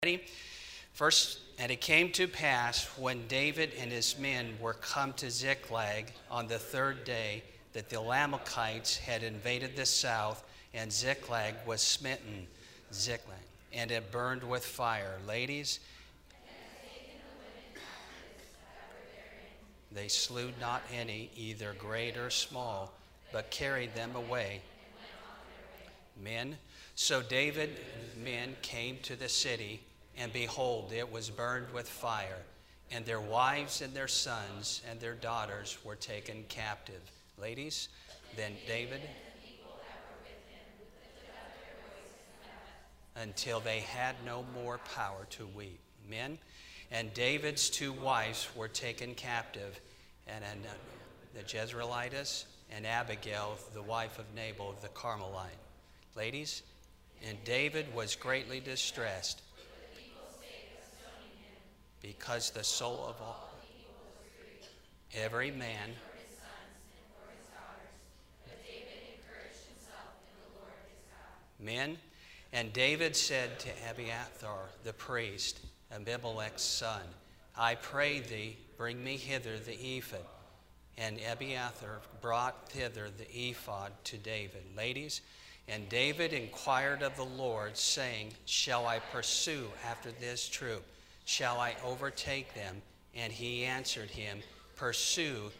Ready? First, and it came to pass when David and his men were come to Ziklag on the third day that the Amalekites had invaded the south, and Ziklag was smitten, Ziklag, and it burned with fire. Ladies, they slew not any, either great or small, but carried them away. Men, so David and men came to the city, and behold, it was burned with fire, and their wives and their sons and their daughters were taken captive. Ladies, then David, until they had no more power to weep. Men, and David's two wives were taken captive, and the Jezreelitess and Abigail, the wife of Nabal the Carmelite. Ladies, and David was greatly distressed, because the soul of all, every man, men, and David said to Abiathar the priest, Abimelech's son, I pray thee, bring me hither the ephod. And Abiathar brought thither the ephod to David. Ladies, and David inquired of the Lord, saying, shall I pursue after this troop? Shall I overtake them? And he answered him, pursue.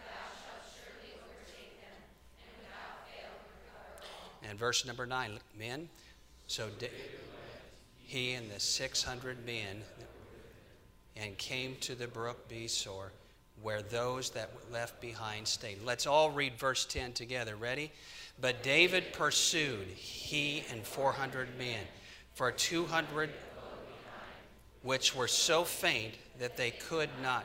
And verse number 9, men, so he and the 600 men and came to the brook Besor, where those that were left behind stayed. Let's all read verse 10 together. Ready? But David pursued, he and 400 men, for 200 which were so faint that they could not.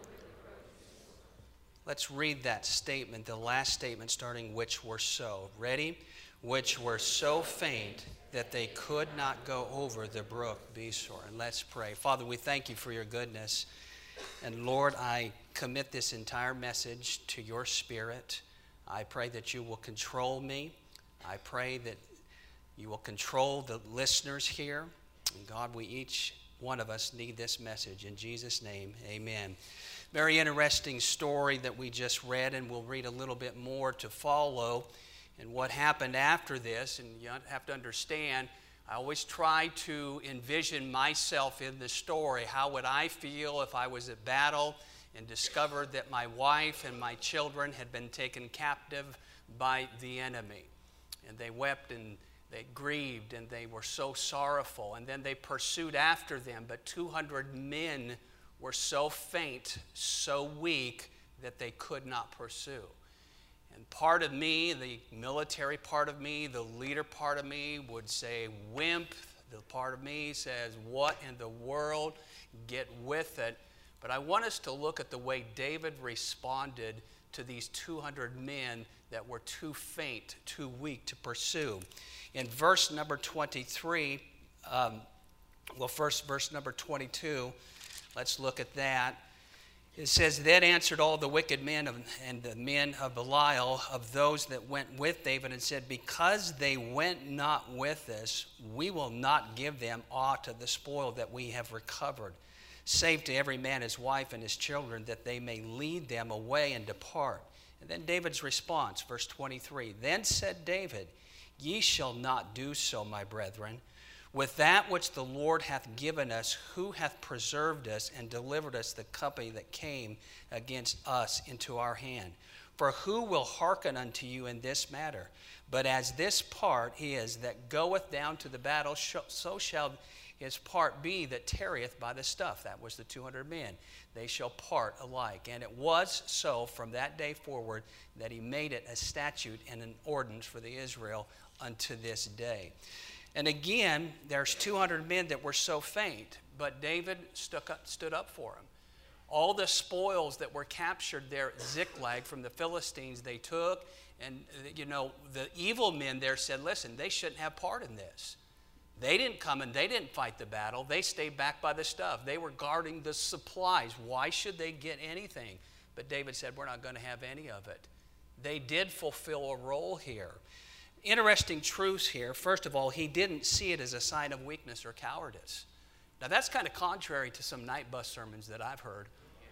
Let's read that statement, the last statement starting which were so. Ready? Which were so faint that they could not go over the brook Besor. And let's pray. Father, we thank you for your goodness. And Lord, I commit this entire message to your Spirit. I pray that you will control me. I pray that you will control the listeners here. And God, we each one of us need this message. In Jesus' name, amen. Very interesting story that we just read, and we'll read a little bit more to follow. And what happened after this, and you have to understand, I always try to envision myself in the story. How would I feel if I was at battle and discovered that my wife and my children had been taken captive by the enemy? And they wept and they grieved and they were so sorrowful. And then they pursued after them, but 200 men were so faint, so weak, that they could not pursue. And part of me, the military part of me, the leader part of me would say, wimp. The part of me says, what in the world? Get with it. But I want us to look at the way David responded to these 200 men that were too faint, too weak to pursue. In verse number 23, first verse number 22, let's look at that. It says, then answered all the wicked men and the men of Belial, of those that went with David, and said, because they went not with us, we will not give them aught of the spoil that we have recovered, save to every man his wife and his children, that they may lead them away and depart. And then David's response, verse 23, then said David, ye shall not do so, my brethren. With that which the Lord hath given us, who hath preserved us and delivered us the company that came against us into our hand? For who will hearken unto you in this matter? But as this part is that goeth down to the battle, so shall his part be that tarrieth by the stuff. That was the 200 men. They shall part alike. And it was so from that day forward that he made it a statute and an ordinance for the Israel unto this day. And again, there's 200 men that were so faint, but David stood up for them. All the spoils that were captured there at Ziklag from the Philistines, they took. And, the evil men there said, listen, they shouldn't have part in this. They didn't come and they didn't fight the battle. They stayed back by the stuff. They were guarding the supplies. Why should they get anything? But David said, we're not going to have any of it. They did fulfill a role here. Interesting truths here. First of all, he didn't see it as a sign of weakness or cowardice. Now, that's kind of contrary to some night bus sermons that I've heard.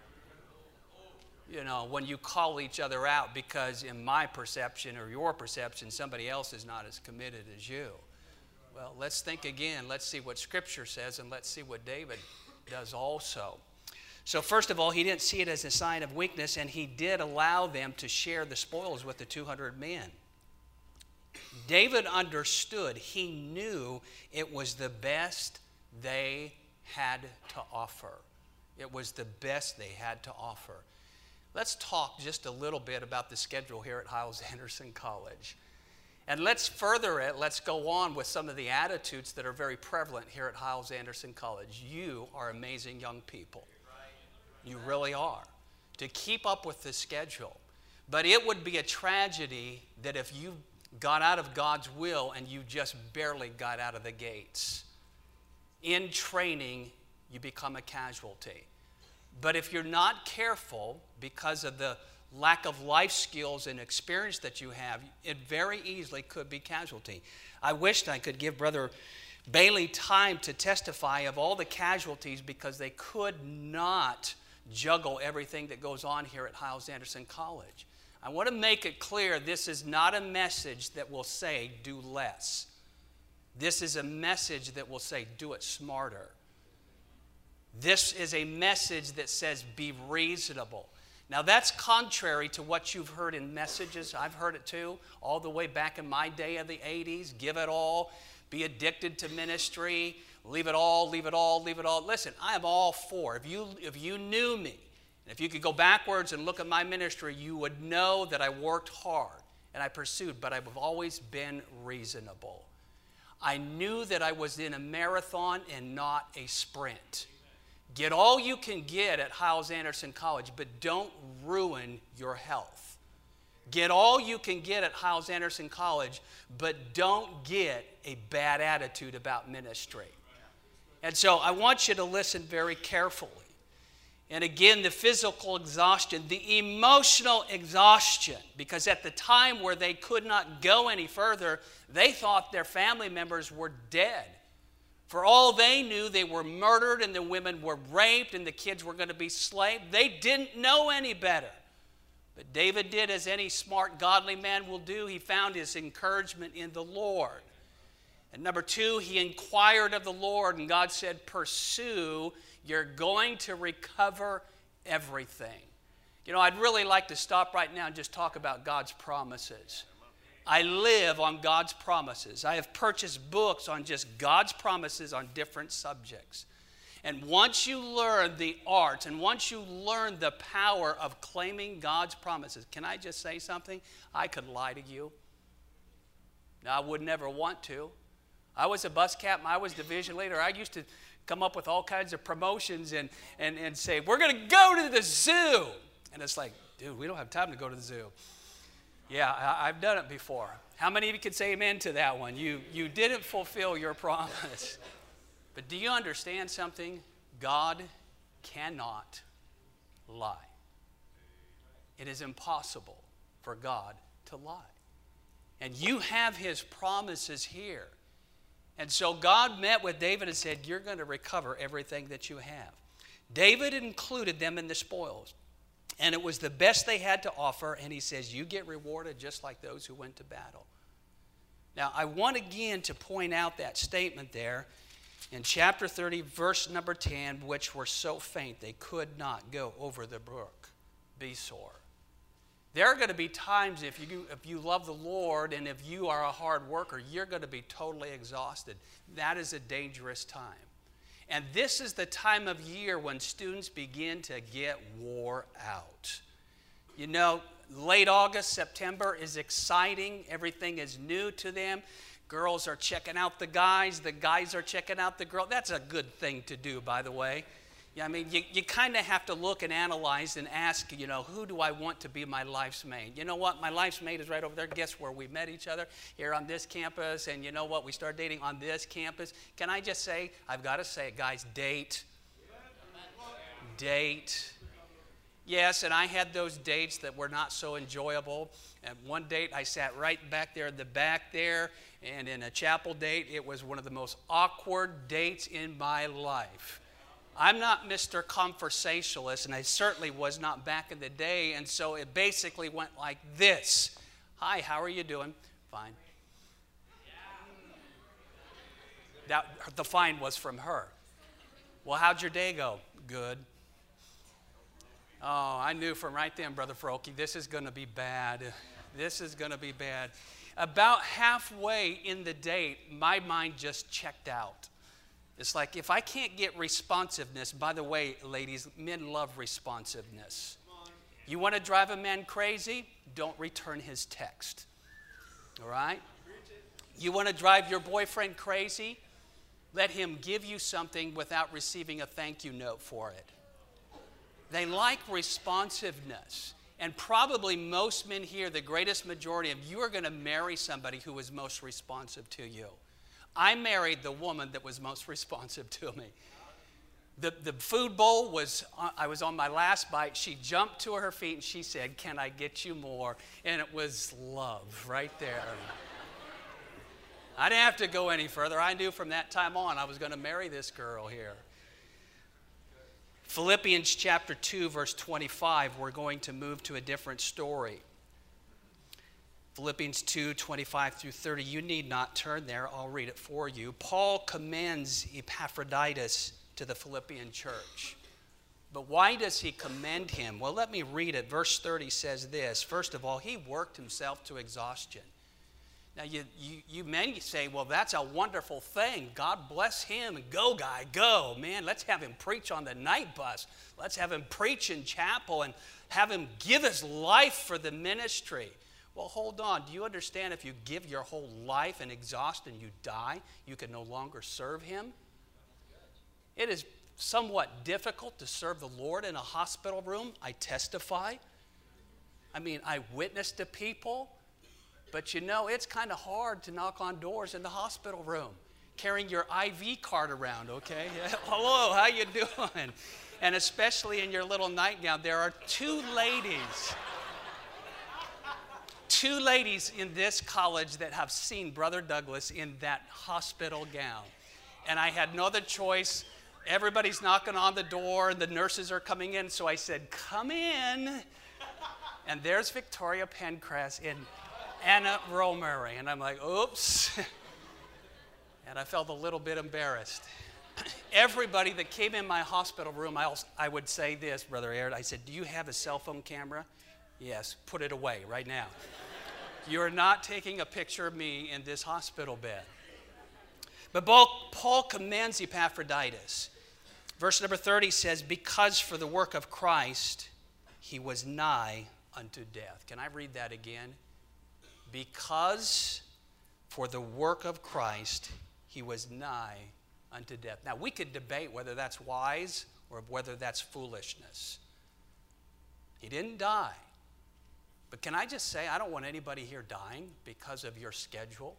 You know, when you call each other out because in my perception or your perception, somebody else is not as committed as you. Well, let's think again. Let's see what Scripture says, and let's see what David does also. So first of all, he didn't see it as a sign of weakness, and he did allow them to share the spoils with the 200 men. David understood. He knew it was the best they had to offer. It was the best they had to offer. Let's talk just a little bit about the schedule here at Hyles-Anderson College. And let's further it. Let's go on with some of the attitudes that are very prevalent here at Hyles-Anderson College. You are amazing young people. You really are. To keep up with the schedule. But it would be a tragedy that if you got out of God's will and you just barely got out of the gates. In training, you become a casualty. But if you're not careful, because of the lack of life skills and experience that you have, it very easily could be casualty. I wished I could give Brother Bailey time to testify of all the casualties because they could not juggle everything that goes on here at Hyles-Anderson College. I want to make it clear this is not a message that will say do less. This is a message that will say do it smarter. This is a message that says be reasonable. Now that's contrary to what you've heard in messages. I've heard it too, all the way back in my day of the 80s. Give it all, be addicted to ministry, leave it all, leave it all, leave it all. Listen, I am all for. If you knew me, and if you could go backwards and look at my ministry, you would know that I worked hard and I pursued, but I've always been reasonable. I knew that I was in a marathon and not a sprint. Get all you can get at Hyles-Anderson College, but don't ruin your health. Get all you can get at Hyles-Anderson College, but don't get a bad attitude about ministry. And so I want you to listen very carefully. And again, the physical exhaustion, the emotional exhaustion, because at the time where they could not go any further, they thought their family members were dead. For all they knew, they were murdered and the women were raped and the kids were going to be slaved. They didn't know any better. But David did as any smart, godly man will do. He found his encouragement in the Lord. And number two, he inquired of the Lord, and God said, pursue. You're going to recover everything. You know, I'd really like to stop right now and just talk about God's promises. I live on God's promises. I have purchased books on just God's promises on different subjects. And once you learn the art and once you learn the power of claiming God's promises, can I just say something? I could lie to you. Now, I would never want to. I was a bus captain. I was division leader. I used to come up with all kinds of promotions and say, we're going to go to the zoo. And it's like, dude, we don't have time to go to the zoo. Yeah, I've done it before. How many of you could say amen to that one? You didn't fulfill your promise. But do you understand something? God cannot lie. It is impossible for God to lie. And you have his promises here. And so God met with David and said, you're going to recover everything that you have. David included them in the spoils. And it was the best they had to offer. And he says, you get rewarded just like those who went to battle. Now, I want again to point out that statement there in chapter 30, verse number 10, which were so faint they could not go over the brook Besor. There are going to be times if you love the Lord and if you are a hard worker, you're going to be totally exhausted. That is a dangerous time. And this is the time of year when students begin to get wore out. You know, late August, September is exciting. Everything is new to them. Girls are checking out the guys are checking out the girls. That's a good thing to do, by the way. Yeah, I mean, you kind of have to look and analyze and ask, you know, who do I want to be my life's mate? You know what? My life's mate is right over there. Guess where we met each other? Here on this campus. And you know what? We started dating on this campus. Can I just say, I've got to say it, guys, date. Date. Yes, and I had those dates that were not so enjoyable. And one date, I sat right back there in the back there, and in a chapel date, it was one of the most awkward dates in my life. I'm not Mr. Conversationalist, and I certainly was not back in the day, and so it basically went like this. Hi, how are you doing? Fine. The fine was from her. Well, how'd your day go? Good. Oh, I knew from right then, Brother Froke, this is going to be bad. This is going to be bad. About halfway in the date, my mind just checked out. It's like, if I can't get responsiveness, by the way, ladies, men love responsiveness. You want to drive a man crazy? Don't return his text. All right? You want to drive your boyfriend crazy? Let him give you something without receiving a thank you note for it. They like responsiveness. And probably most men here, the greatest majority of you are going to marry somebody who is most responsive to you. I married the woman that was most responsive to me. The food bowl was, I was on my last bite. She jumped to her feet and she said, "Can I get you more?" And it was love right there. I didn't have to go any further. I knew from that time on I was going to marry this girl here. Philippians chapter 2, verse 25, we're going to move to a different story. Philippians 2, 25 through 30. You need not turn there. I'll read it for you. Paul commends Epaphroditus to the Philippian church. But why does he commend him? Well, let me read it. Verse 30 says this. First of all, he worked himself to exhaustion. Now, you may say, well, that's a wonderful thing. God bless him. Go, guy, go. Man, let's have him preach on the night bus. Let's have him preach in chapel and have him give his life for the ministry. Well, hold on. Do you understand if you give your whole life and exhaust and you die, you can no longer serve him? It is somewhat difficult to serve the Lord in a hospital room. I testify. I mean, I witness to people. But you know, it's kind of hard to knock on doors in the hospital room, carrying your IV card around, okay? Hello, how you doing? And especially in your little nightgown. There are two ladies in this college that have seen Brother Douglas in that hospital gown. And I had no other choice. Everybody's knocking on the door, and the nurses are coming in, so I said, "Come in." And there's Victoria Pencrest in Anna Romary. And I'm like, oops. And I felt a little bit embarrassed. Everybody that came in my hospital room, I would say this, Brother Aird. I said, "Do you have a cell phone camera?" "Yes." "Put it away right now. You're not taking a picture of me in this hospital bed." But Paul commends Epaphroditus. Verse number 30 says, "Because for the work of Christ he was nigh unto death." Can I read that again? Because for the work of Christ he was nigh unto death. Now, we could debate whether that's wise or whether that's foolishness. He didn't die. But can I just say, I don't want anybody here dying because of your schedule.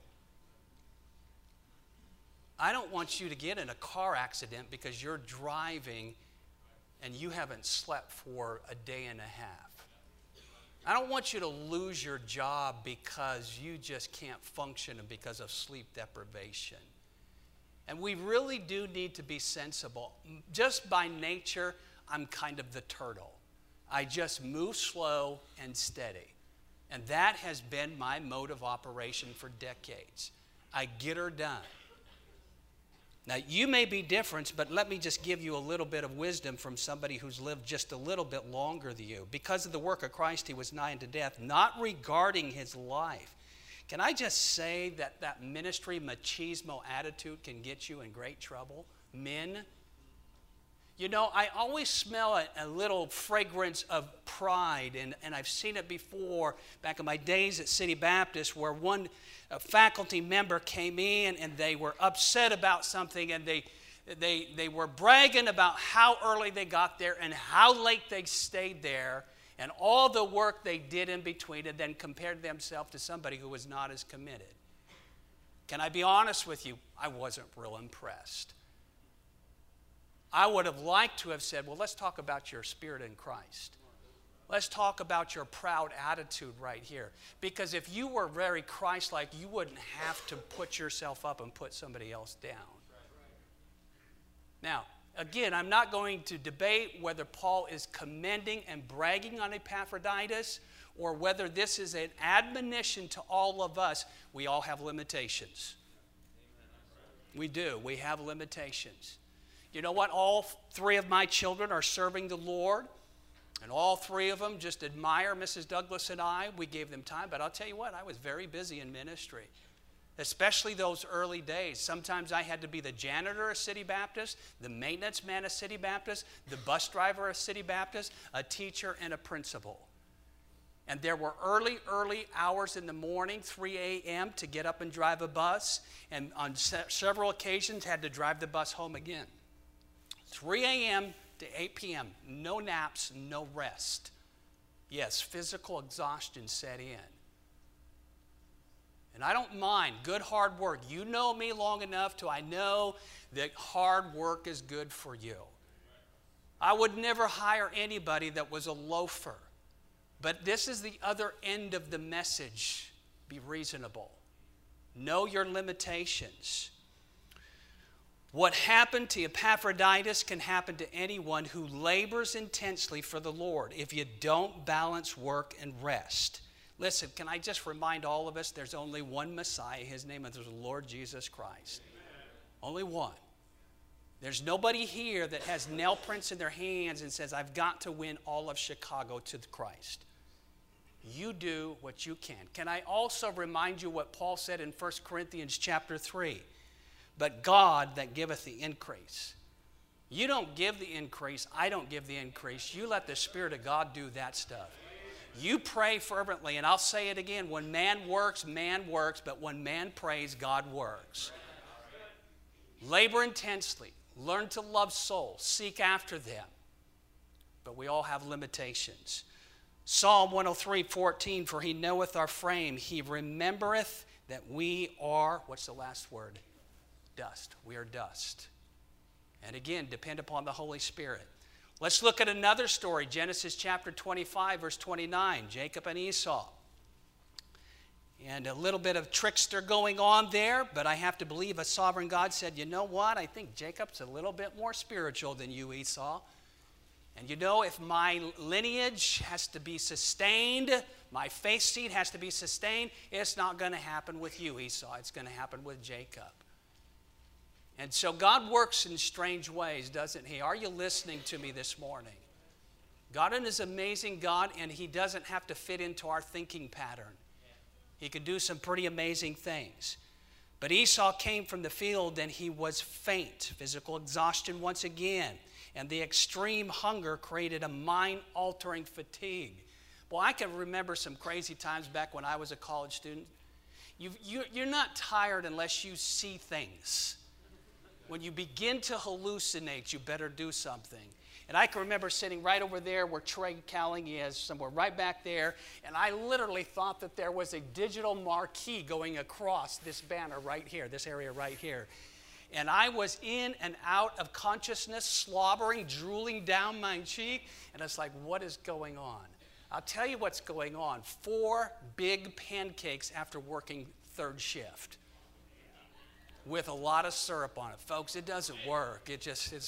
I don't want you to get in a car accident because you're driving and you haven't slept for a day and a half. I don't want you to lose your job because you just can't function and because of sleep deprivation. And we really do need to be sensible. Just by nature, I'm kind of the turtle. I just move slow and steady. And that has been my mode of operation for decades. I get her done. Now, you may be different, but let me just give you a little bit of wisdom from somebody who's lived just a little bit longer than you. Because of the work of Christ, he was nigh unto death, not regarding his life. Can I just say that that ministry machismo attitude can get you in great trouble? Men, you know, I always smell a little fragrance of pride, and I've seen it before back in my days at City Baptist, where one faculty member came in and they were upset about something, and they were bragging about how early they got there and how late they stayed there and all the work they did in between, and then compared themselves to somebody who was not as committed. Can I be honest with you? I wasn't real impressed. I would have liked to have said, well, let's talk about your spirit in Christ. Let's talk about your proud attitude right here. Because if you were very Christ-like, you wouldn't have to put yourself up and put somebody else down. Now, again, I'm not going to debate whether Paul is commending and bragging on Epaphroditus or whether this is an admonition to all of us. We all have limitations. We do. We have limitations. You know what? All three of my children are serving the Lord. And all three of them just admire Mrs. Douglas and I. We gave them time. But I'll tell you what, I was very busy in ministry, especially those early days. Sometimes I had to be the janitor of City Baptist, the maintenance man of City Baptist, the bus driver of City Baptist, a teacher, and a principal. And there were early hours in the morning, 3 a.m., to get up and drive a bus. And on several occasions, had to drive the bus home again. 3 a.m. to 8 p.m., no naps, no rest. Yes, physical exhaustion set in. And I don't mind good hard work. You know me long enough to I know that hard work is good for you. I would never hire anybody that was a loafer. But this is the other end of the message. Be reasonable. Know your limitations. What happened to Epaphroditus can happen to anyone who labors intensely for the Lord if you don't balance work and rest. Listen, can I just remind all of us there's only one Messiah. His name is the Lord Jesus Christ. Amen. Only one. There's nobody here that has nail prints in their hands and says, I've got to win all of Chicago to Christ. You do what you can. Can I also remind you what Paul said in 1 Corinthians chapter 3? But God that giveth the increase. You don't give the increase. I don't give the increase. You let the Spirit of God do that stuff. You pray fervently, and I'll say it again. When man works, but when man prays, God works. Labor intensely. Learn to love souls. Seek after them. But we all have limitations. Psalm 103:14, for he knoweth our frame. He remembereth that we are, what's the last word? Dust. We are dust. And again, depend upon the Holy Spirit. Let's look at another story, Genesis chapter 25, verse 29, Jacob and Esau. And a little bit of trickster going on there, but I have to believe a sovereign God said, you know what? I think Jacob's a little bit more spiritual than you, Esau. And you know, if my lineage has to be sustained, my faith seed has to be sustained, it's not going to happen with you, Esau. It's going to happen with Jacob. And so God works in strange ways, doesn't he? Are you listening to me this morning? God is an amazing God, and he doesn't have to fit into our thinking pattern. He could do some pretty amazing things. But Esau came from the field, and he was faint, physical exhaustion once again. And the extreme hunger created a mind-altering fatigue. Well, I can remember some crazy times back when I was a college student. You're not tired unless you see things. When you begin to hallucinate, you better do something. And I can remember sitting right over there where Trey Cowling is, somewhere right back there, and I literally thought that there was a digital marquee going across this banner right here, this area right here. And I was in and out of consciousness, slobbering, drooling down my cheek, and it's like, what is going on? I'll tell you what's going on. 4 big pancakes after working third shift, with a lot of syrup on it. Folks, it doesn't work. It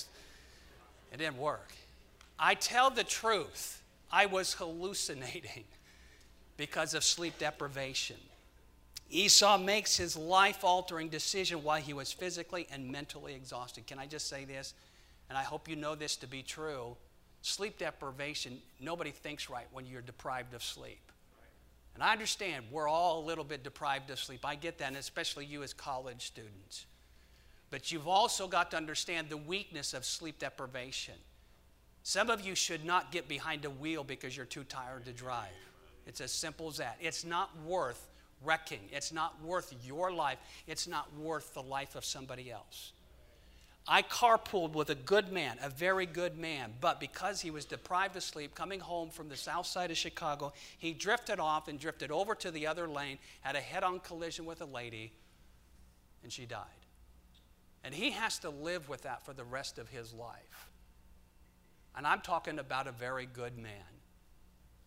didn't work. I tell the truth. I was hallucinating because of sleep deprivation. Esau makes his life-altering decision while he was physically and mentally exhausted. Can I just say this? And I hope you know this to be true. Sleep deprivation, nobody thinks right when you're deprived of sleep. And I understand we're all a little bit deprived of sleep. I get that, and especially you as college students. But you've also got to understand the weakness of sleep deprivation. Some of you should not get behind a wheel because you're too tired to drive. It's as simple as that. It's not worth wrecking. It's not worth your life. It's not worth the life of somebody else. I carpooled with a good man, a very good man, but because he was deprived of sleep, coming home from the south side of Chicago, he drifted off and drifted over to the other lane, had a head-on collision with a lady, and she died. And he has to live with that for the rest of his life. And I'm talking about a very good man.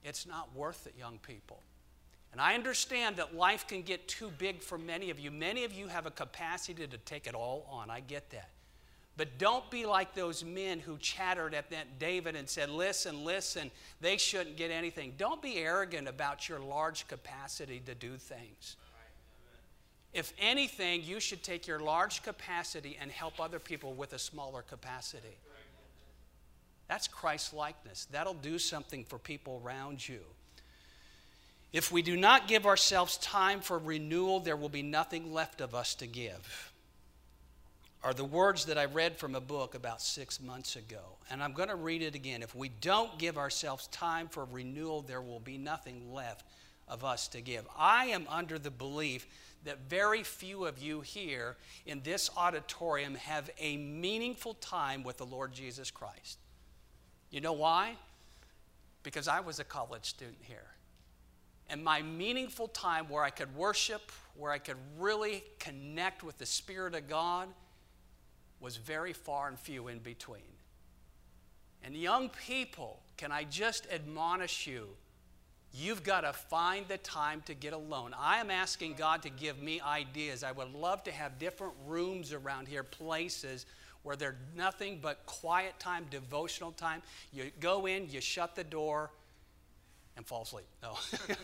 It's not worth it, young people. And I understand that life can get too big for many of you. Many of you have a capacity to take it all on. I get that. But don't be like those men who chattered at that David and said, listen, they shouldn't get anything. Don't be arrogant about your large capacity to do things. If anything, you should take your large capacity and help other people with a smaller capacity. That's Christ-likeness. That'll do something for people around you. If we do not give ourselves time for renewal, there will be nothing left of us to give. Are the words that I read from a book about 6 months ago. And I'm going to read it again. If we don't give ourselves time for renewal, there will be nothing left of us to give. I am under the belief that very few of you here in this auditorium have a meaningful time with the Lord Jesus Christ. You know why? Because I was a college student here. And my meaningful time where I could worship, where I could really connect with the Spirit of God, was very far and few in between. And young people, can I just admonish you, you've got to find the time to get alone. I am asking God to give me ideas. I would love to have different rooms around here, places where there's nothing but quiet time, devotional time. You go in, you shut the door, and fall asleep. No.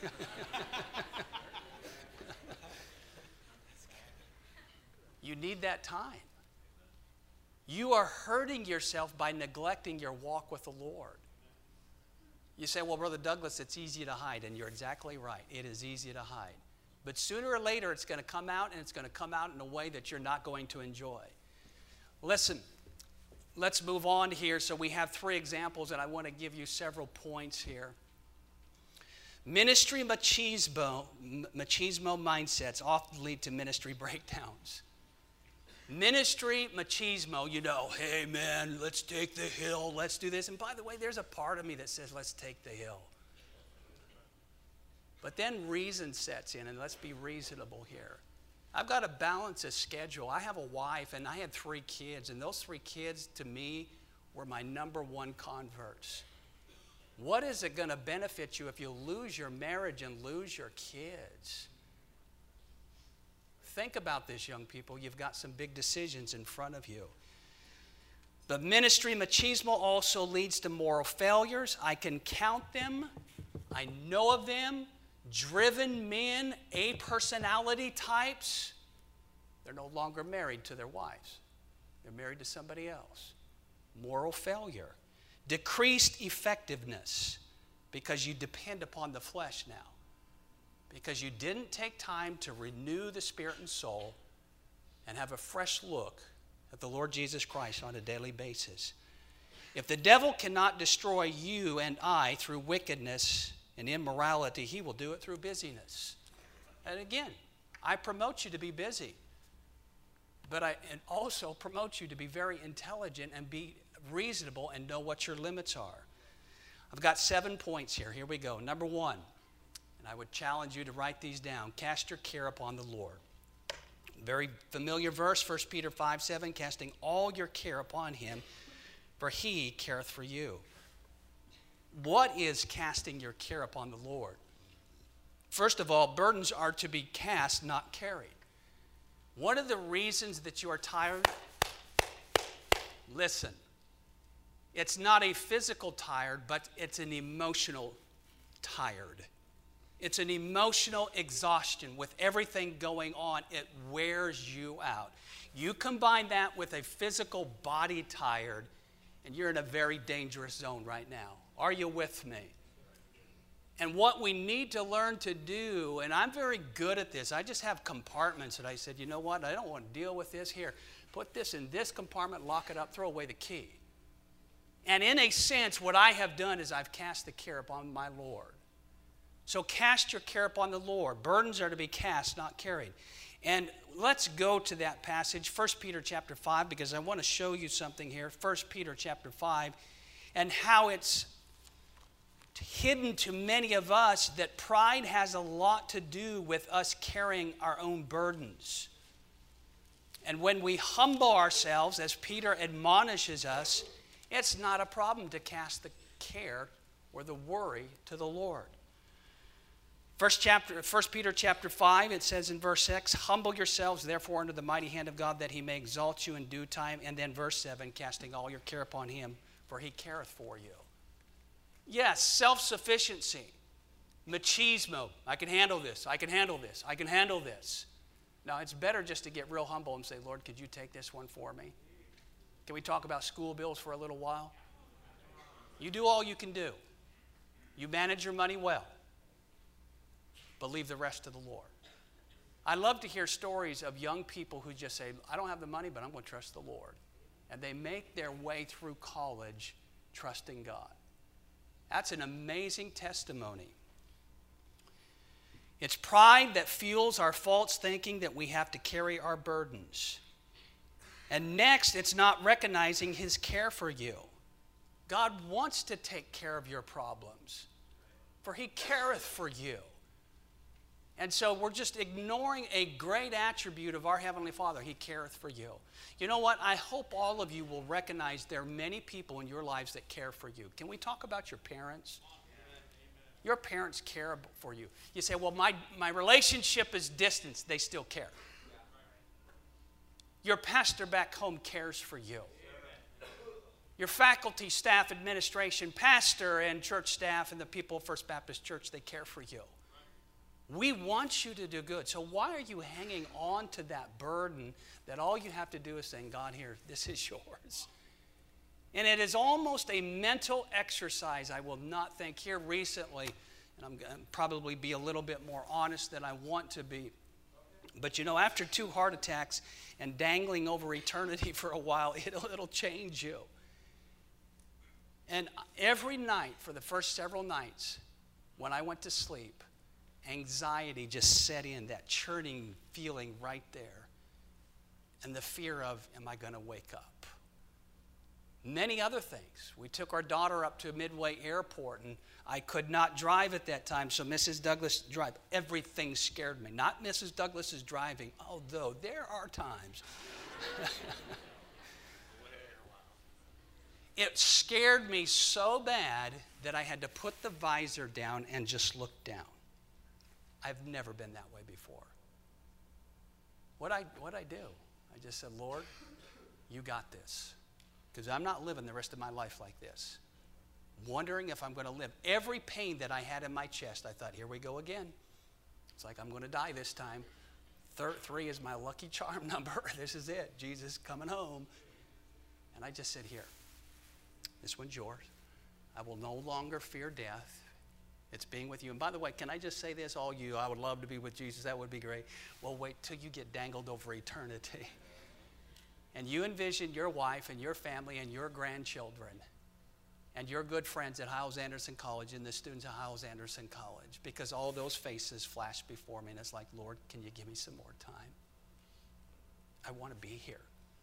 You need that time. You are hurting yourself by neglecting your walk with the Lord. You say, well, Brother Douglas, it's easy to hide. And you're exactly right. It is easy to hide. But sooner or later, it's going to come out, and it's going to come out in a way that you're not going to enjoy. Listen, let's move on here. So we have 3 examples, and I want to give you several points here. Ministry machismo mindsets often lead to ministry breakdowns. Ministry machismo, hey man, let's take the hill, let's do this. And by the way, there's a part of me that says, let's take the hill. But then reason sets in, and let's be reasonable here. I've got to balance a schedule. I have a wife, and I had 3 kids, and those 3 kids, to me, were my number 1 converts. What is it going to benefit you if you lose your marriage and lose your kids? Think about this, young people. You've got some big decisions in front of you. The ministry machismo also leads to moral failures. I can count them. I know of them. Driven men, A-personality types. They're no longer married to their wives. They're married to somebody else. Moral failure. Decreased effectiveness because you depend upon the flesh now. Because you didn't take time to renew the spirit and soul and have a fresh look at the Lord Jesus Christ on a daily basis. If the devil cannot destroy you and I through wickedness and immorality, he will do it through busyness. And again, I promote you to be busy. But I also promote you to be very intelligent and be reasonable and know what your limits are. I've got 7 points here. Here we go. Number 1, and I would challenge you to write these down. Cast your care upon the Lord. Very familiar verse, 1 Peter 5:7, casting all your care upon him, for he careth for you. What is casting your care upon the Lord? First of all, burdens are to be cast, not carried. One of the reasons that you are tired, listen, it's not a physical tired, but it's an emotional tired. It's an emotional exhaustion with everything going on. It wears you out. You combine that with a physical body tired, and you're in a very dangerous zone right now. Are you with me? And what we need to learn to do, and I'm very good at this. I just have compartments that I said, you know what? I don't want to deal with this here. Put this in this compartment, lock it up, throw away the key. And in a sense, what I have done is I've cast the care upon my Lord. So cast your care upon the Lord. Burdens are to be cast, not carried. And let's go to that passage, 1 Peter chapter 5, because I want to show you something here. 1 Peter chapter 5, and how it's hidden to many of us that pride has a lot to do with us carrying our own burdens. And when we humble ourselves, as Peter admonishes us, it's not a problem to cast the care or the worry to the Lord. 1 Peter chapter 5, it says in verse 6, humble yourselves therefore under the mighty hand of God, that he may exalt you in due time. And then verse 7, casting all your care upon him, for he careth for you. Yes, self-sufficiency, machismo. I can handle this, I can handle this, I can handle this. Now, it's better just to get real humble and say, Lord, could you take this one for me? Can we talk about school bills for a little while? You do all you can do. You manage your money well, but leave the rest to the Lord. I love to hear stories of young people who just say, I don't have the money, but I'm going to trust the Lord. And they make their way through college trusting God. That's an amazing testimony. It's pride that fuels our false thinking that we have to carry our burdens. And next, it's not recognizing his care for you. God wants to take care of your problems, for he careth for you. And so we're just ignoring a great attribute of our Heavenly Father. He careth for you. You know what? I hope all of you will recognize there are many people in your lives that care for you. Can we talk about your parents? Your parents care for you. You say, well, my relationship is distance. They still care. Your pastor back home cares for you. Your faculty, staff, administration, pastor, and church staff, and the people of First Baptist Church, they care for you. We want you to do good. So why are you hanging on to that burden that all you have to do is saying, God, here, this is yours? And it is almost a mental exercise. I will not think here recently, and I'm going to probably be a little bit more honest than I want to be. But you know, after 2 heart attacks and dangling over eternity for a while, it'll change you. And every night for the first several nights, when I went to sleep, anxiety just set in, that churning feeling right there. And the fear of, am I going to wake up? Many other things. We took our daughter up to Midway Airport, and I could not drive at that time, so Mrs. Douglas drive. Everything scared me. Not Mrs. Douglas's driving, although there are times. It scared me so bad that I had to put the visor down and just look down. I've never been that way before. What'd I do? I just said, Lord, you got this. Because I'm not living the rest of my life like this. Wondering if I'm going to live. Every pain that I had in my chest, I thought, here we go again. It's like I'm going to die this time. 3 is my lucky charm number. This is it. Jesus coming home. And I just said, here, this one's yours. I will no longer fear death. It's being with you. And by the way, can I just say this, all you, I would love to be with Jesus. That would be great. Well, wait till you get dangled over eternity. And you envision your wife and your family and your grandchildren and your good friends at Hyles-Anderson College and the students at Hyles-Anderson College, because all those faces flash before me, and it's like, Lord, can you give me some more time? I want to be here.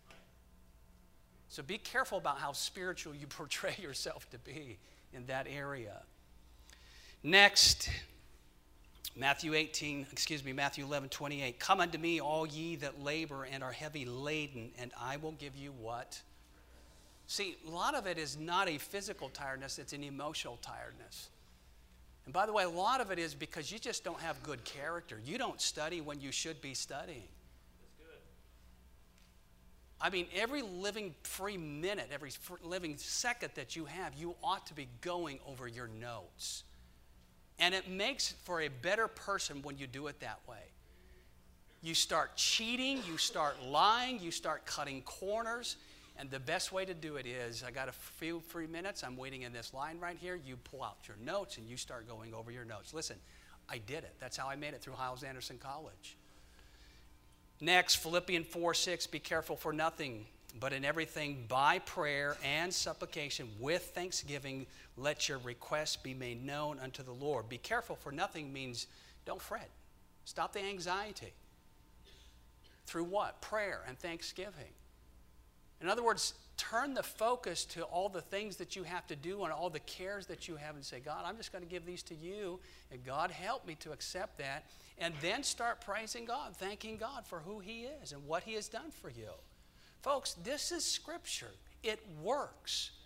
So be careful about how spiritual you portray yourself to be in that area. Next, Matthew 11:28. Come unto me, all ye that labor and are heavy laden, and I will give you what? See, a lot of it is not a physical tiredness, it's an emotional tiredness. And by the way, a lot of it is because you just don't have good character. You don't study when you should be studying. That's good. I mean, every living free minute, every living second that you have, you ought to be going over your notes. And it makes for a better person when you do it that way. You start cheating, you start lying, you start cutting corners. And the best way to do it is, I got a few free minutes, I'm waiting in this line right here. You pull out your notes and you start going over your notes. Listen, I did it. That's how I made it through Hyles-Anderson College. Next, Philippians 4:6, be careful for nothing, but in everything by prayer and supplication with thanksgiving, let your requests be made known unto the Lord. Be careful for nothing means don't fret. Stop the anxiety. Through what? Prayer and thanksgiving. In other words, turn the focus to all the things that you have to do and all the cares that you have and say, God, I'm just going to give these to you, and God, help me to accept that. And then start praising God, thanking God for who he is and what he has done for you. Folks, this is Scripture. It works.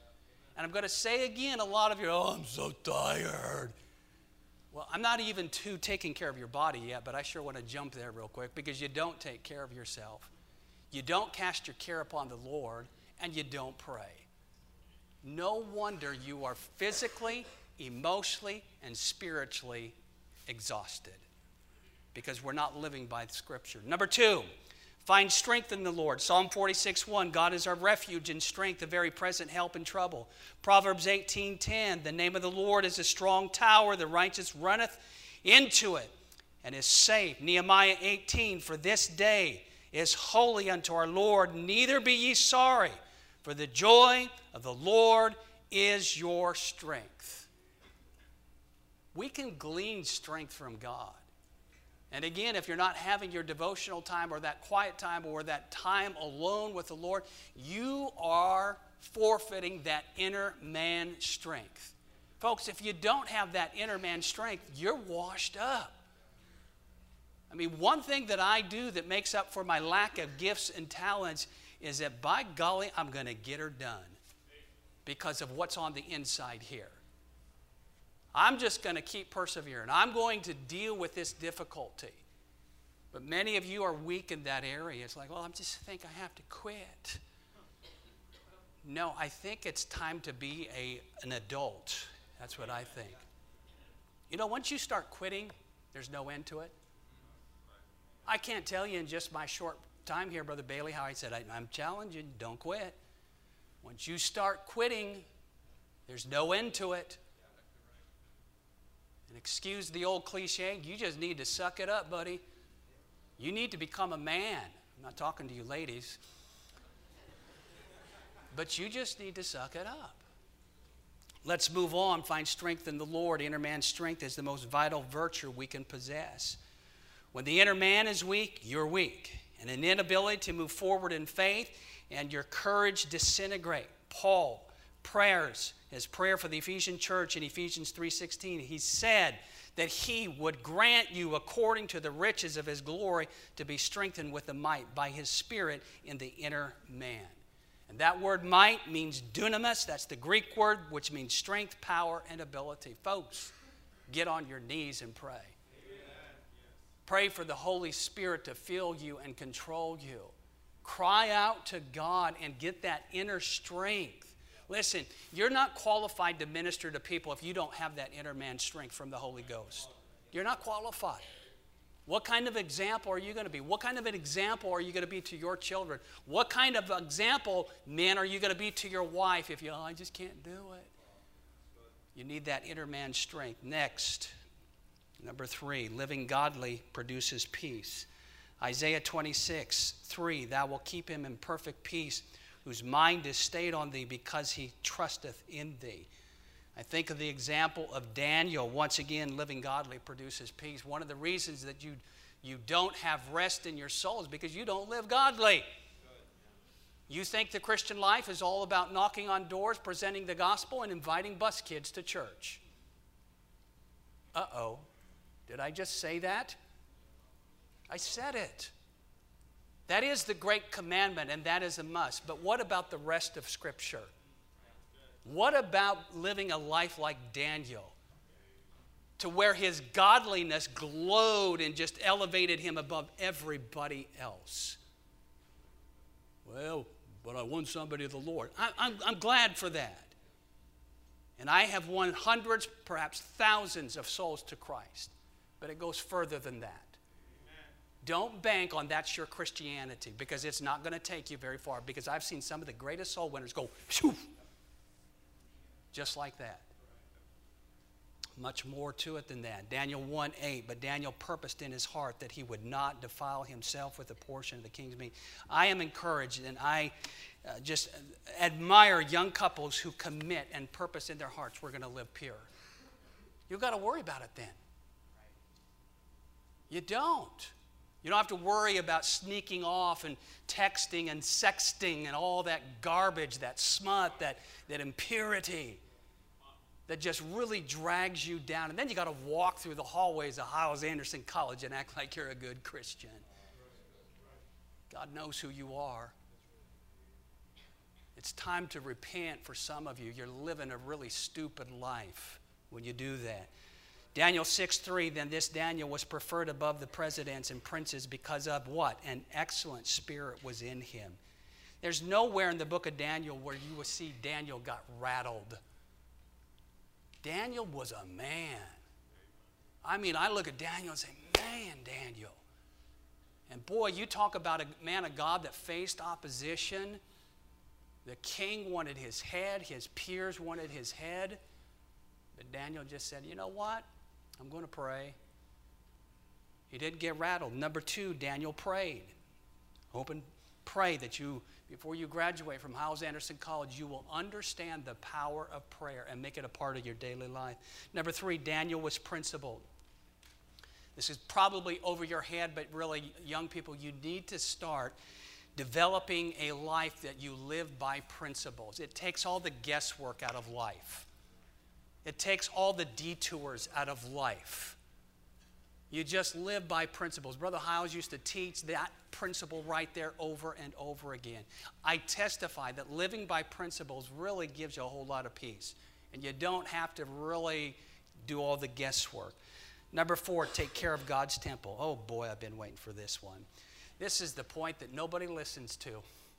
And I'm going to say again, a lot of you, oh, I'm so tired. Well, I'm not even to taking care of your body yet, but I sure want to jump there real quick, because you don't take care of yourself. You don't cast your care upon the Lord, and you don't pray. No wonder you are physically, emotionally, and spiritually exhausted, because we're not living by the Scripture. Number 2, find strength in the Lord. Psalm 46:1, God is our refuge and strength, a very present help in trouble. Proverbs 18:10, the name of the Lord is a strong tower, the righteous runneth into it and is safe. Nehemiah 18, for this day is holy unto our Lord, neither be ye sorry, for the joy of the Lord is your strength. We can glean strength from God. And again, if you're not having your devotional time or that quiet time or that time alone with the Lord, you are forfeiting that inner man strength. Folks, if you don't have that inner man strength, you're washed up. I mean, one thing that I do that makes up for my lack of gifts and talents is that, by golly, I'm going to get her done because of what's on the inside here. I'm just going to keep persevering. I'm going to deal with this difficulty. But many of you are weak in that area. It's like, well, I just think I have to quit. No, I think it's time to be an adult. That's what I think. You know, once you start quitting, there's no end to it. I can't tell you in just my short time here, Brother Bailey, how I said, I'm challenging, don't quit. Once you start quitting, there's no end to it. And excuse the old cliche, you just need to suck it up, buddy. You need to become a man. I'm not talking to you ladies. But you just need to suck it up. Let's move on. Find strength in the Lord. Inner man strength is the most vital virtue we can possess. When the inner man is weak, you're weak. And an inability to move forward in faith and your courage disintegrate. Paul, his prayer for the Ephesian church in Ephesians 3:16, he said that he would grant you, according to the riches of his glory, to be strengthened with the might by his Spirit in the inner man. And that word might means dunamis. That's the Greek word, which means strength, power, and ability. Folks, get on your knees and pray. Pray for the Holy Spirit to fill you and control you. Cry out to God and get that inner strength. Listen, you're not qualified to minister to people if you don't have that inner man strength from the Holy Ghost. You're not qualified. What kind of example are you going to be? What kind of an example are you going to be to your children? What kind of example, men, are you going to be to your wife if I just can't do it? You need that inner man strength. Next, number 3, living godly produces peace. Isaiah 26:3, thou wilt keep him in perfect peace, whose mind is stayed on thee, because he trusteth in thee. I think of the example of Daniel. Once again, living godly produces peace. One of the reasons that you don't have rest in your soul is because you don't live godly. You think the Christian life is all about knocking on doors, presenting the gospel, and inviting bus kids to church. Uh-oh. Did I just say that? I said it. That is the great commandment, and that is a must. But what about the rest of Scripture? What about living a life like Daniel, to where his godliness glowed and just elevated him above everybody else? Well, but I won somebody to the Lord. I'm glad for that. And I have won hundreds, perhaps thousands of souls to Christ. But it goes further than that. Don't bank on that's your Christianity, because it's not going to take you very far. Because I've seen some of the greatest soul winners go, shoo, just like that. Much more to it than that. Daniel 1:8, but Daniel purposed in his heart that he would not defile himself with a portion of the king's meat. I am encouraged, and I just admire young couples who commit and purpose in their hearts, we're going to live pure. You've got to worry about it then. You don't. You don't have to worry about sneaking off and texting and sexting and all that garbage, that smut, that impurity that just really drags you down. And then you got to walk through the hallways of Hyles-Anderson College and act like you're a good Christian. God knows who you are. It's time to repent for some of you. You're living a really stupid life when you do that. Daniel 6:3, then this Daniel was preferred above the presidents and princes because of what? An excellent spirit was in him. There's nowhere in the book of Daniel where you will see Daniel got rattled. Daniel was a man. I mean, I look at Daniel and say, man, Daniel. And boy, you talk about a man of God that faced opposition. The king wanted his head. His peers wanted his head. But Daniel just said, you know what? I'm going to pray. He didn't get rattled. Number 2, Daniel prayed. Hope and pray that you, before you graduate from Hyles-Anderson College, you will understand the power of prayer and make it a part of your daily life. Number 3, Daniel was principled. This is probably over your head, but really, young people, you need to start developing a life that you live by principles. It takes all the guesswork out of life. It takes all the detours out of life. You just live by principles. Brother Hyles used to teach that principle right there over and over again. I testify that living by principles really gives you a whole lot of peace. And you don't have to really do all the guesswork. Number 4, take care of God's temple. Oh boy, I've been waiting for this one. This is the point that nobody listens to.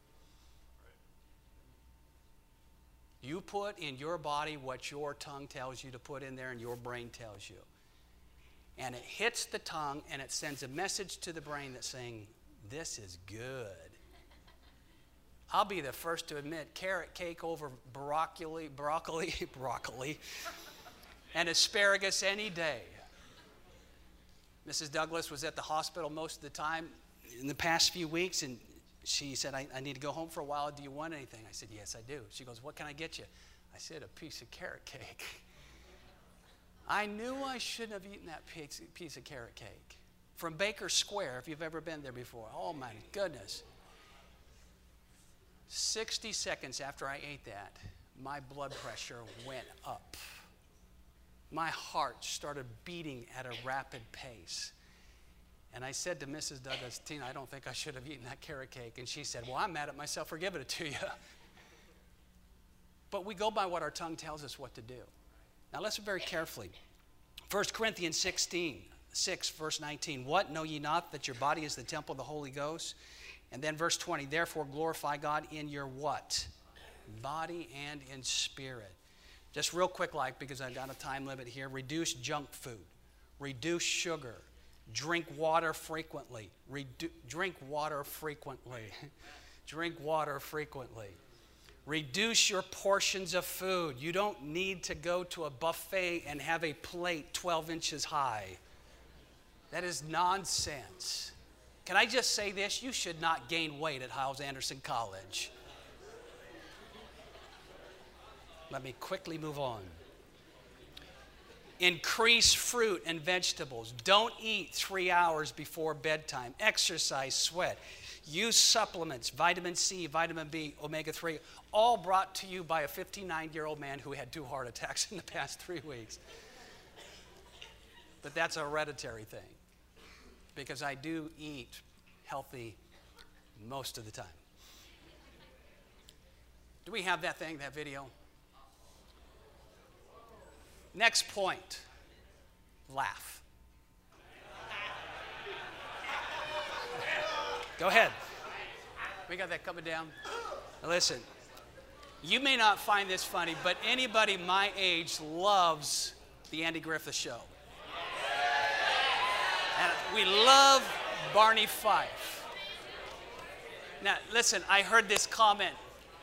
You put in your body what your tongue tells you to put in there and your brain tells you. And it hits the tongue and it sends a message to the brain that's saying, this is good. I'll be the first to admit, carrot cake over broccoli, and asparagus any day. Mrs. Douglas was at the hospital most of the time in the past few weeks, and she said, I need to go home for a while. Do you want anything? I said, yes, I do. She goes, what can I get you? I said, a piece of carrot cake. I knew I shouldn't have eaten that piece of carrot cake. From Baker Square, if you've ever been there before. Oh, my goodness. 60 seconds after I ate that, my blood pressure went up. My heart started beating at a rapid pace. And I said to Mrs. Douglas, Tina, I don't think I should have eaten that carrot cake. And she said, well, I'm mad at myself for giving it to you. But we go by what our tongue tells us what to do. Now listen very carefully. 1 Corinthians 6, verse 19. What, know ye not that your body is the temple of the Holy Ghost? And then verse 20. Therefore glorify God in your what? Body and in spirit. Just real quick, because I've got a time limit here. Reduce junk food. Reduce sugar. Drink water frequently. Drink water frequently. Drink water frequently. Reduce your portions of food. You don't need to go to a buffet and have a plate 12 inches high. That is nonsense. Can I just say this? You should not gain weight at Hyles-Anderson College. Let me quickly move on. Increase fruit and vegetables. Don't eat 3 hours before bedtime. Exercise, sweat. Use supplements, vitamin C, vitamin B, omega-3, all brought to you by a 59-year-old man who had 2 heart attacks in the past 3 weeks. But that's a hereditary thing, because I do eat healthy most of the time. Do we have that thing, that video? Next point, laugh. Go ahead. We got that coming down. Now listen, you may not find this funny, but anybody my age loves the Andy Griffith Show. And we love Barney Fife. Now listen, I heard this comment.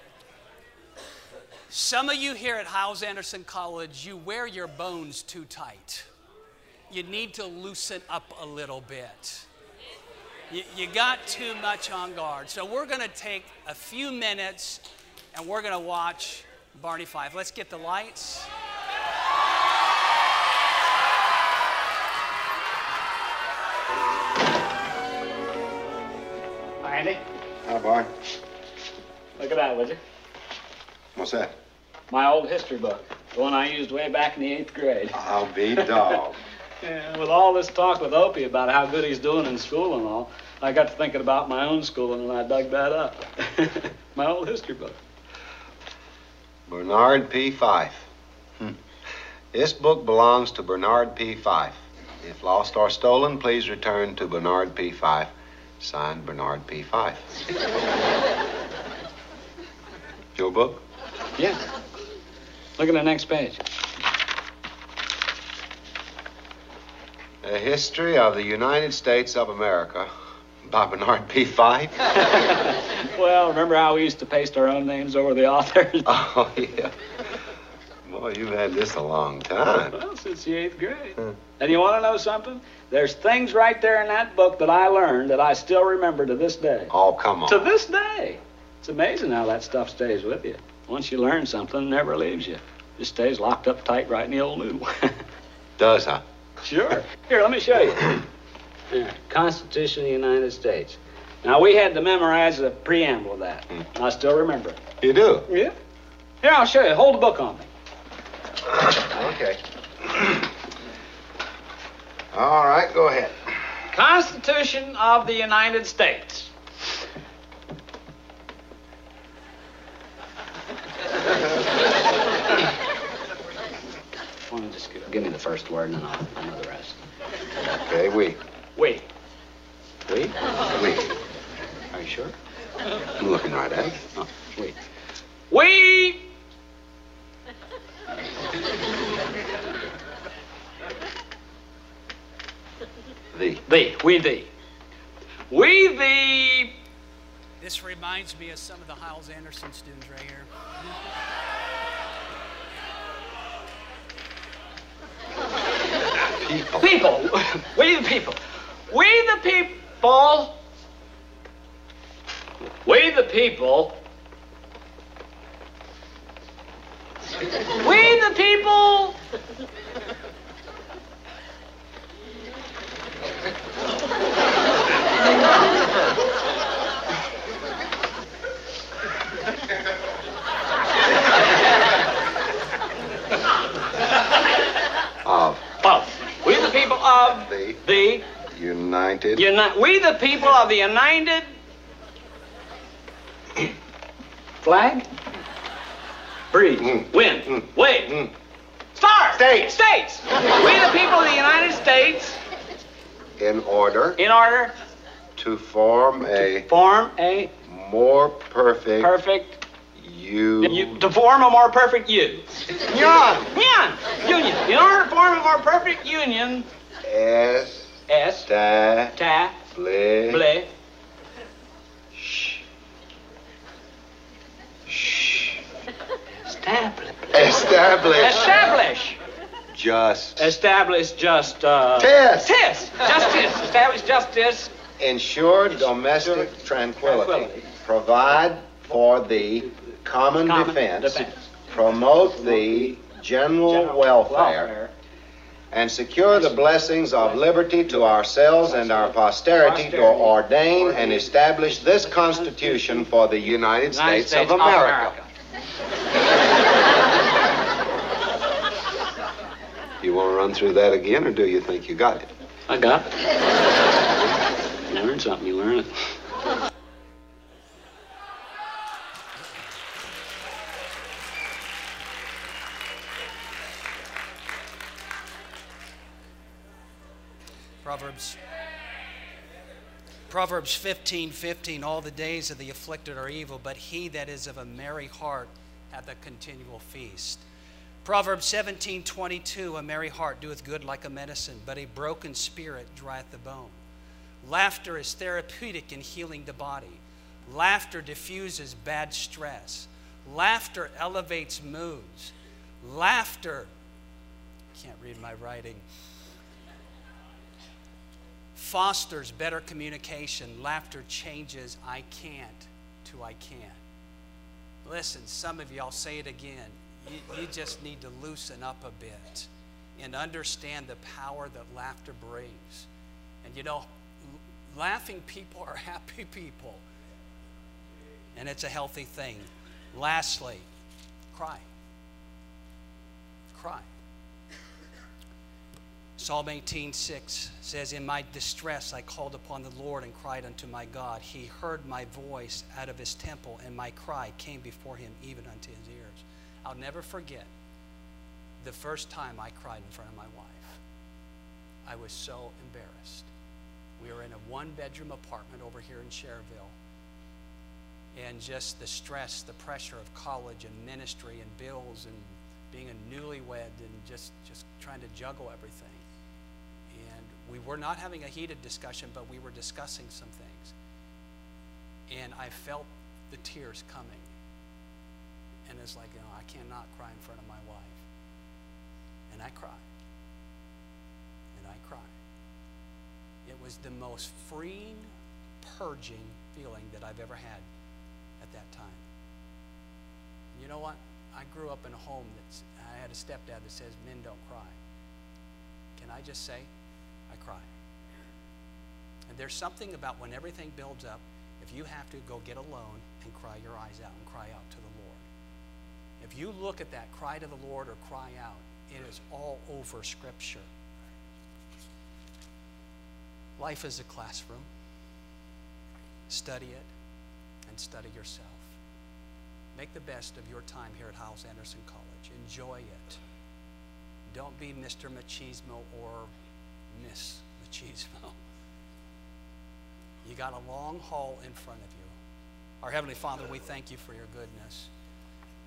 Some of you here at Hyles-Anderson College, you wear your bones too tight. You need to loosen up a little bit. You got too much on guard. So we're going to take a few minutes and we're going to watch Barney Fife. Let's get the lights. Hi, Andy. Hi, boy. Look at that, would you? What's that? My old history book. The one I used way back in the 8th grade. I'll be dogged. Yeah, with all this talk with Opie about how good he's doing in school and all, I got to thinking about my own schooling and I dug that up. My old history book. Bernard P. Fife. This book belongs to Bernard P. Fife. If lost or stolen, please return to Bernard P. Fife. Signed, Bernard P. Fife. Your book? Yeah. Look at the next page. A History of the United States of America by Bernard P. Fife. Well, remember how we used to paste our own names over the authors? Oh, yeah. Boy, you've had this a long time. Well, since the 8th grade. And you want to know something? There's things right there in that book that I learned that I still remember to this day. Oh, come on. To this day. It's amazing how that stuff stays with you. Once you learn something, it never leaves you. Just stays locked up tight right in the old noodle. Does, huh? Sure. Here, let me show you. Here, Constitution of the United States. Now, we had to memorize the preamble of that. I still remember it. You do? Yeah. Here, I'll show you. Hold the book on me. Okay. All right, go ahead. Constitution of the United States. Why don't you just give me the first word and then I'll know the rest. Okay, we. We. We? We. Are you sure? I'm looking right at it. Oh, we. We. Thee. We thee. We thee. This reminds me of some of the Hiles Anderson students right here. People. We the people. We the people. We the people. We the people. We the people of the United. We the people of the United flag. Breathe. Wind. Wave. Star. States. We the people of the United States. In order to form a more perfect to form a more perfect union. In order to form a more perfect union. Establish. Establish justice. Ensure domestic tranquility. Provide for the common defense. Promote the general welfare. And secure the blessings of liberty to ourselves and our posterity to ordain and establish this Constitution for the United States of America. You want to run through that again, or do you think you got it? I got it. You learn something, you learn it. Proverbs 15:15, all the days of the afflicted are evil, but he that is of a merry heart hath a continual feast. Proverbs 17:22, a merry heart doeth good like a medicine, but a broken spirit drieth the bone. Laughter is therapeutic in healing the body. Laughter diffuses bad stress. Laughter elevates moods. Laughter, can't read my writing, fosters better communication. Laughter changes I can't to I can. Listen, some of you, I'll say it again, you just need to loosen up a bit and understand the power that laughter brings. And you know, laughing people are happy people. And it's a healthy thing. Lastly, cry. Cry. Psalm 18:6 says, in my distress I called upon the Lord and cried unto my God. He heard my voice out of his temple, and my cry came before him even unto his ears. I'll never forget the first time I cried in front of my wife. I was so embarrassed. We were in a one-bedroom apartment over here in Cherville. And just the stress, the pressure of college and ministry and bills and being a newlywed and just trying to juggle everything. And we were not having a heated discussion, but we were discussing some things. And I felt the tears coming. And it's like, I cannot cry in front of my wife. And I cried. And I cried. It was the most freeing, purging feeling that I've ever had at that time. And you know what? I grew up in a home I had a stepdad that says men don't cry. Can I just say, I cry. And there's something about when everything builds up, if you have to go get alone and cry your eyes out and cry out to the Lord. If you look at that, cry to the Lord or cry out, it is all over Scripture. Life is a classroom. Study it and study yourself. Make the best of your time here at Hyles-Anderson College. Enjoy it. Don't be Mr. Machismo or Miss Machismo. You got a long haul in front of you. Our Heavenly Father, we thank you for your goodness.